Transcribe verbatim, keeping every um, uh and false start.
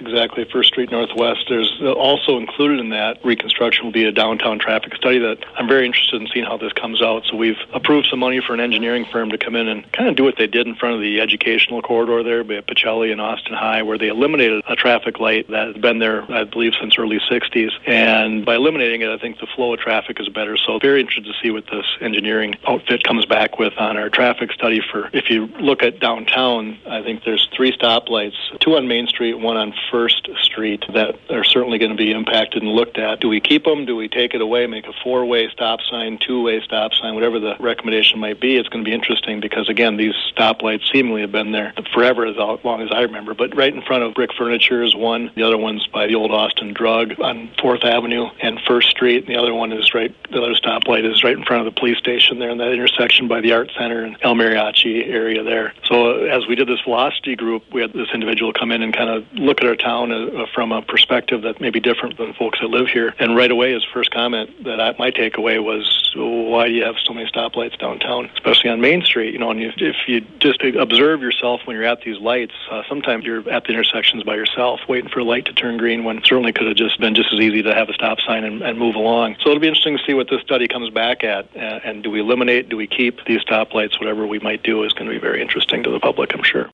exactly. First Street Northwest. There's also included in that reconstruction will be a downtown traffic study that I'm very interested in seeing how this comes out. So we've approved some money for an engineering firm to come in and kind of do what they did in front of the educational corridor there by Pacelli and Austin High, where they eliminated a traffic light that has been there, I believe, since early sixties. And by eliminating it, I think the flow of traffic is better. So very interested to see what this engineering outfit comes back with on our traffic study. For if you look at downtown, I think there's three stoplights, two on Main Street, one on First Street, that are certainly going to be impacted and looked at. Do we keep them? Do we take it away, make a four-way stop sign, two-way stop sign, whatever the recommendation might be? It's going to be interesting because, again, these stoplights seemingly have been there forever, as long as I remember. But right in front of Brick Furniture is one. The other one's by the old Austin Drug on fourth Avenue and First Street. The other one is right, the other stoplight is right in front of the police station there in that intersection by the Art Center and El Mariachi area there. So uh, as we did this velocity group, we had this individual come in and kind of look at our town uh, from a perspective that may be different than folks that live here. And right away, his first comment that I, my takeaway was, why do you have so many stoplights downtown, especially on Main Street? You know, and if, if you just observe yourself when you're at these lights, uh, sometimes you're at the intersections by yourself, waiting for a light to turn green, when it certainly could have just been just as easy to have a stop sign and, and move along. So it'll be interesting to see what this study comes back at. Uh, and do we eliminate, do we keep these stoplights? Whatever we might do is going to be very interesting to the public, I'm sure.